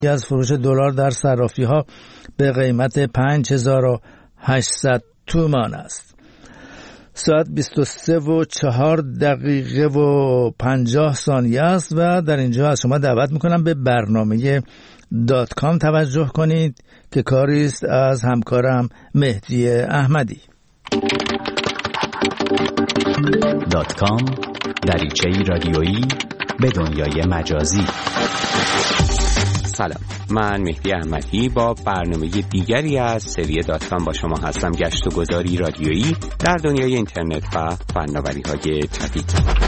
از فروش دلار در صرافی‌ها به قیمت 5800 تومان است. ساعت 23:04:50 است و در اینجا از شما دعوت میکنم به برنامه .com توجه کنید که کاری است از همکارم مهدی احمدی. .com دریچه‌ای رادیویی به دنیای مجازی. سلام، من مهدی احمدی با برنامه دیگری از سری .com با شما هستم. گشت و گذاری رادیویی در دنیای اینترنت و فناوری‌های جدید.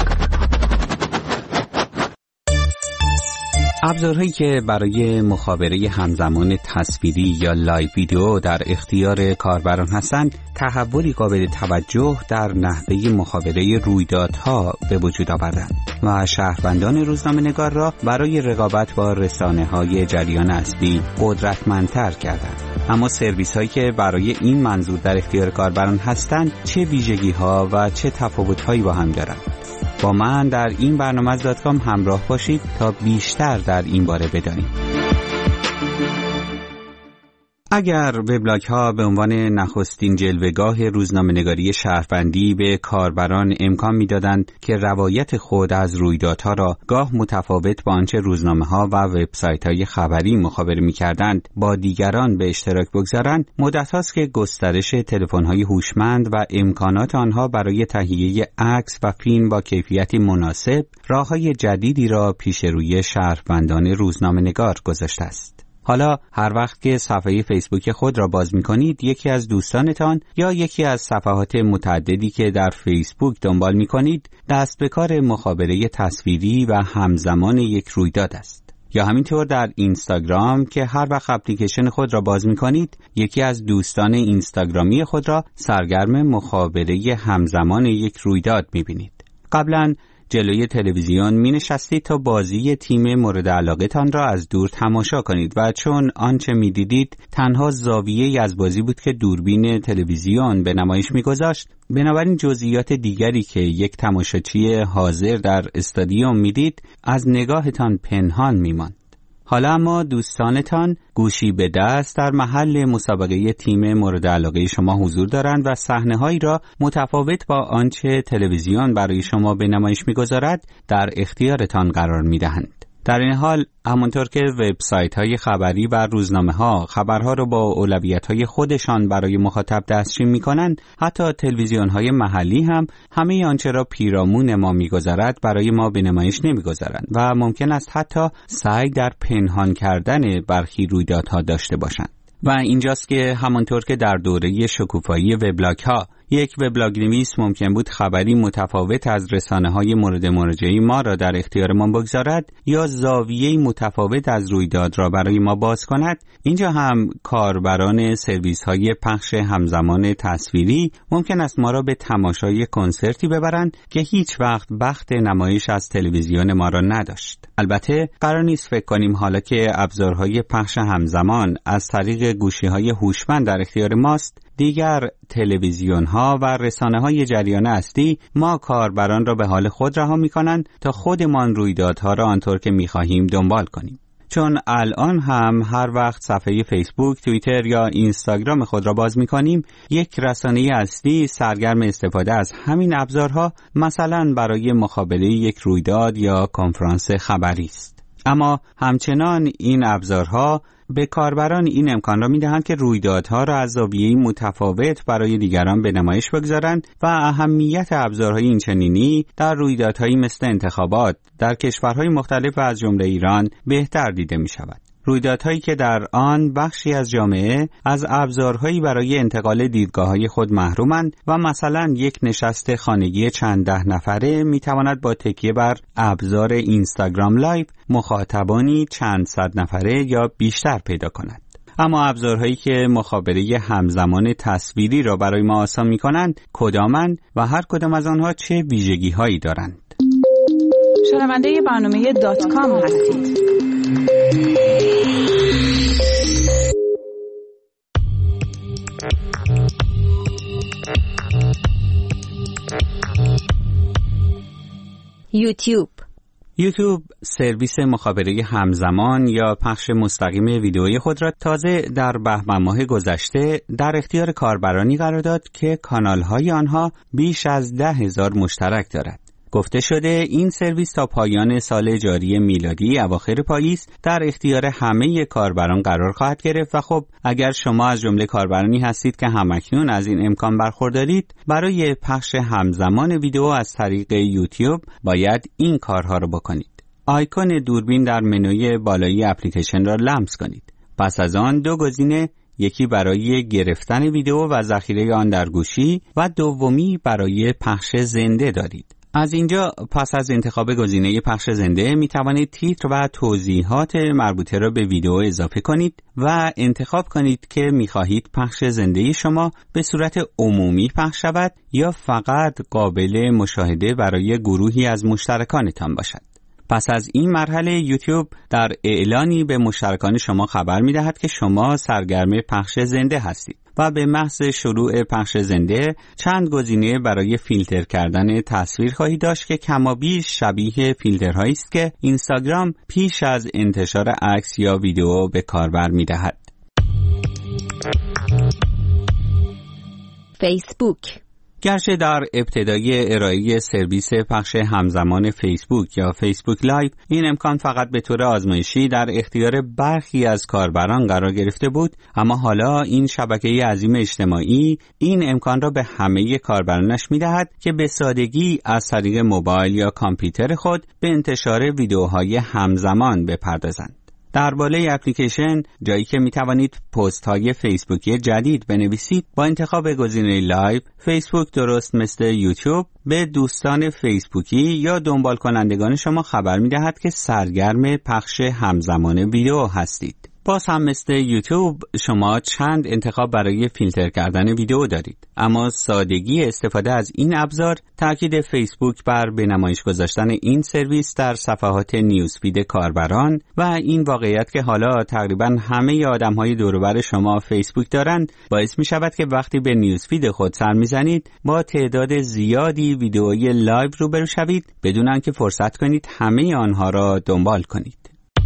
ابزارهایی که برای مخابره همزمان تصویری یا لایو ویدیو در اختیار کاربران هستند، تحولی قابل توجه در نحوه مخابره رویدادها به وجود آوردند و شهروندان روزنامه‌نگار را برای رقابت با رسانه‌های جریان اصلی قدرتمندتر کردند. اما سرویس‌هایی که برای این منظور در اختیار کاربران هستند، چه ویژگی‌ها و چه تفاوت‌هایی با هم دارند؟ با من در این برنامه از .com همراه باشید تا بیشتر در این باره بدانید. اگر وبلاگ‌ها به عنوان نخستین جلوه‌گاه روزنامه‌نگاری شهروندی به کاربران امکان می‌دادند که روایت خود از رویدادها را گاه متفاوت با آنچه روزنامه‌ها و وبسایت‌های خبری مخابره می‌کردند با دیگران به اشتراک بگذارند، مدت هاست که گسترش تلفن‌های هوشمند و امکانات آنها برای تهیه عکس و فیلم با کیفیتی مناسب راه‌های جدیدی را پیش روی شهروندان روزنامه‌نگار گذاشته است. حالا هر وقت که صفحه فیسبوک خود را باز می‌کنید، یکی از دوستانتان یا یکی از صفحات متعددی که در فیسبوک دنبال می‌کنید، دست به کار مخابره تصویری و همزمان یک رویداد است. یا همینطور در اینستاگرام که هر وقت اپلیکیشن خود را باز می‌کنید، یکی از دوستان اینستاگرامی خود را سرگرم مخابره همزمان یک رویداد می‌بینید. قبلاً جلوی تلویزیون می نشستید تا بازی تیم مورد علاقه تان را از دور تماشا کنید و چون آنچه می دیدید تنها زاویه‌ای از بازی بود که دوربین تلویزیون به نمایش می گذاشت، بنابراین جزئیات دیگری که یک تماشاچی حاضر در استادیوم می دید از نگاهتان پنهان می ماند. حالا اما دوستانتان گوشی به دست در محل مسابقه تیم مورد علاقه شما حضور دارند و صحنه‌هایی را متفاوت با آنچه تلویزیون برای شما به نمایش می‌گذارد در اختیارتان قرار می‌دهند. در این حال همانطور که وبسایت‌های خبری و روزنامه‌ها خبرها را با اولویت‌های خودشان برای مخاطب دسترسی می‌کنند، حتی تلویزیون‌های محلی هم همه آنچه را پیرامون ما می‌گذارد برای ما به نمایش نمی‌گذارند و ممکن است حتی سعی در پنهان کردن برخی رویدادها داشته باشند. و اینجاست که همانطور که در دوره شکوفایی وبلاگ‌ها یک وبلاگ نویس ممکن بود خبری متفاوت از رسانه‌های مورد مراجعه ما را در اختیار ما بگذارد یا زاویه‌ای متفاوت از رویداد را برای ما باز کند، اینجا هم کاربران سرویس‌های پخش همزمان تصویری ممکن است ما را به تماشای کنسرتی ببرند که هیچ وقت بخت نمایش از تلویزیون ما را نداشت. البته قرار نیست فکر کنیم حالا که ابزارهای پخش همزمان از طریق گوشی‌های هوشمند در اختیار ماست، دیگر تلویزیون‌ها و رسانه‌های جریان اصلی ما کاربران را به حال خود رها می‌کنند تا خودمان رویدادها را آنطور که می‌خواهیم دنبال کنیم. چون الان هم هر وقت صفحه فیسبوک، توییتر یا اینستاگرام خود را باز می‌کنیم، یک رسانه اصلی سرگرم استفاده از همین ابزارها، مثلا برای مخابره یک رویداد یا کنفرانس خبری است. اما همچنان این ابزارها به کاربران این امکان را می‌دهند که رویدادها را از زاویه‌ای متفاوت برای دیگران به نمایش بگذارند و اهمیت ابزارهای اینچنینی در رویدادهایی مثل انتخابات در کشورهای مختلف از جمله ایران بهتر دیده می‌شود. رویدادهایی که در آن بخشی از جامعه از ابزارهایی برای انتقال دیدگاه‌های خود محرومند و مثلا یک نشست خانگی چند ده نفره می‌تواند با تکیه بر ابزار اینستاگرام لایو مخاطبانی چند صد نفره یا بیشتر پیدا کند. اما ابزارهایی که مخابره همزمان تصویری را برای ما آسان می‌کنند کدامند و هر کدام از آنها چه ویژگی‌هایی دارند؟ شنونده برنامه .com هستید. یوتیوب یوتیوب سرویس مخابره همزمان یا پخش مستقیم ویدئوی خود را تازه در بهمن ماه گذشته در اختیار کاربرانی قرار داد که کانال‌های آنها بیش از 10,000 مشترک دارد. گفته شده این سرویس تا پایان سال جاری میلادی اواخر پاییز در اختیار همه کاربران قرار خواهد گرفت و خب اگر شما از جمله کاربرانی هستید که همکنون از این امکان برخوردارید، برای پخش همزمان ویدیو از طریق یوتیوب باید این کارها رو بکنید. آیکون دوربین در منوی بالایی اپلیکیشن را لمس کنید. پس از آن دو گزینه، یکی برای گرفتن ویدیو و ذخیره آن در گوشی و دومی برای پخش زنده دارید. از اینجا پس از انتخاب گزینه پخش زنده می توانید تیتر و توضیحات مربوطه را به ویدیو اضافه کنید و انتخاب کنید که می خواهید پخش زنده شما به صورت عمومی پخش شود یا فقط قابل مشاهده برای گروهی از مشترکانتان باشد. پس از این مرحله یوتیوب در اعلانی به مشترکان شما خبر می دهد که شما سرگرم پخش زنده هستید و به محض شروع پخش زنده چند گزینه برای فیلتر کردن تصویر خواهید داشت که کمابیش شبیه فیلترهایی است که اینستاگرام پیش از انتشار عکس یا ویدیو به کاربر می دهد. فیسبوک. گرچه در ابتدای ارائه سرویس پخش همزمان فیسبوک یا فیسبوک لایو این امکان فقط به طور آزمایشی در اختیار برخی از کاربران قرار گرفته بود، اما حالا این شبکه عظیم اجتماعی این امکان را به همه کاربرانش می‌دهد که به سادگی از طریق موبایل یا کامپیوتر خود به انتشار ویدیوهای همزمان بپردازند. در بالای اپلیکیشن جایی که می توانید پست های فیسبوکی جدید بنویسید، با انتخاب گزینه لایو، فیسبوک درست مثل یوتیوب به دوستان فیسبوکی یا دنبال کنندگان شما خبر می دهد که سرگرم پخش همزمان ویدیو هستید. باز هم مثل یوتیوب شما چند انتخاب برای فیلتر کردن ویدیو دارید، اما سادگی استفاده از این ابزار تاکید فیسبوک بر به نمایش گذاشتن این سرویس در صفحات نیوزفید کاربران و این واقعیت که حالا تقریبا همه آدم‌های دور و بر شما فیسبوک دارند باعث می شود که وقتی به نیوزفید خود سر می‌زنید با تعداد زیادی ویدیوهای لایو روبرو شوید بدون آنکه فرصت کنید همه آنها را دنبال کنید.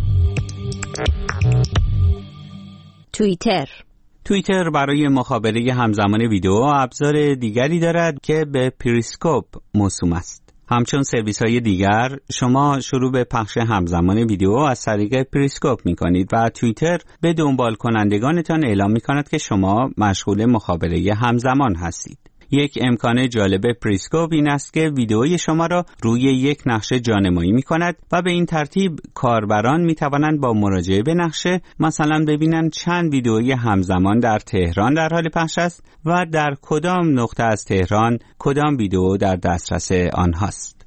توییتر برای مخابره همزمان ویدیو ابزار دیگری دارد که به پریسکوپ موسوم است. همچون سرویس های دیگر شما شروع به پخش همزمان ویدیو از طریق پریسکوپ می کنید و توییتر به دنبال کنندگانتان اعلام می کند که شما مشغول مخابره همزمان هستید. یک امکان جالب پریسکوپ این است که ویدئوی شما را روی یک نقشه جانمایی می کند و به این ترتیب کاربران می توانند با مراجعه به نقشه مثلا ببینند چند ویدئوی همزمان در تهران در حال پخش است و در کدام نقطه از تهران کدام ویدئو در دسترس آنهاست.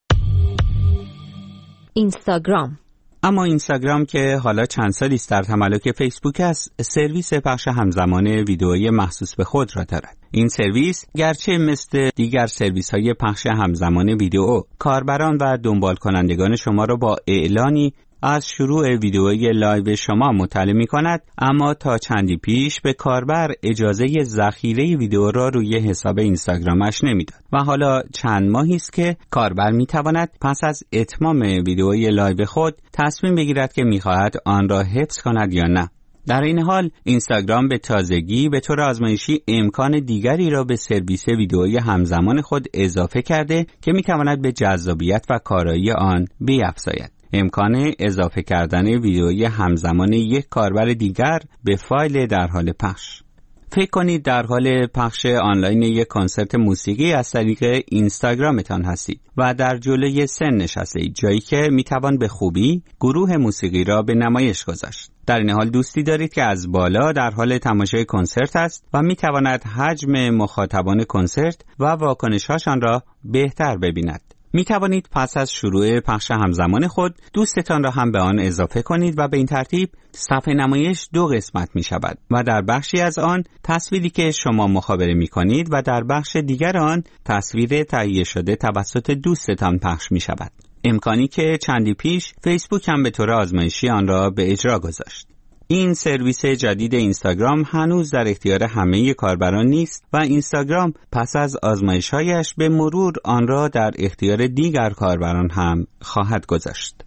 اینستاگرام. اما اینستاگرام که حالا چند سالی است در تملک فیسبوک است، سرویس پخش همزمان ویدئویی مخصوص به خود را دارد. این سرویس گرچه مثل دیگر سرویس‌های پخش همزمان ویدئو کاربران و دنبال کنندگان شما را با اعلانی از شروع ویدئوی لایو شما مطلع می‌کند، اما تا چندی پیش به کاربر اجازه ذخیره ویدئو را روی حساب اینستاگرامش نمیداد و حالا چند ماهی است که کاربر می‌تواند پس از اتمام ویدئوی لایو خود تصمیم بگیرد که می‌خواهد آن را حفظ کند یا نه. در این حال اینستاگرام به تازگی به طور آزمایشی امکان دیگری را به سرویس ویدئویی همزمان خود اضافه کرده که می‌تواند به جذابیت و کارایی آن بیفزاید. امکان اضافه کردن ویدئوی همزمان یک کاربر دیگر به فایل در حال پخش. فکر کنید در حال پخش آنلاین یک کنسرت موسیقی از طریق اینستاگرامتان هستید و در جلوی سن نشستید، جایی که میتوان به خوبی گروه موسیقی را به نمایش گذاشت. در این حال دوستی دارید که از بالا در حال تماشای کنسرت است و میتواند حجم مخاطبان کنسرت و واکنش‌هاشان را بهتر ببیند. می توانید پس از شروع پخش همزمان خود دوستتان را هم به آن اضافه کنید و به این ترتیب صفحه نمایش دو قسمت می شود و در بخشی از آن تصویری که شما مخابره می کنید و در بخش دیگر آن تصویر تهیه شده توسط دوستتان پخش می شود. امکانی که چندی پیش فیسبوک هم به طور آزمایشی آن را به اجرا گذاشت. این سرویس جدید اینستاگرام هنوز در اختیار همه کاربران نیست و اینستاگرام پس از آزمایش‌هایش به مرور آن را در اختیار دیگر کاربران هم خواهد گذاشت.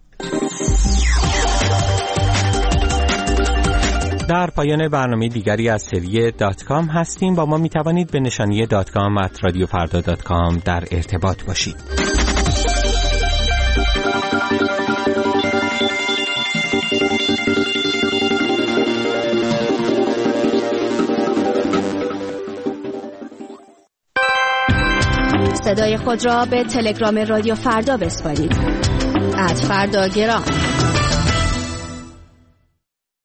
در پایان برنامه دیگری از سری .com هستیم. با ما می توانید به نشانی .com@radiofarda.com در ارتباط باشید. صدای خود را به تلگرام رادیو فردا بسپارید. @فرداگرام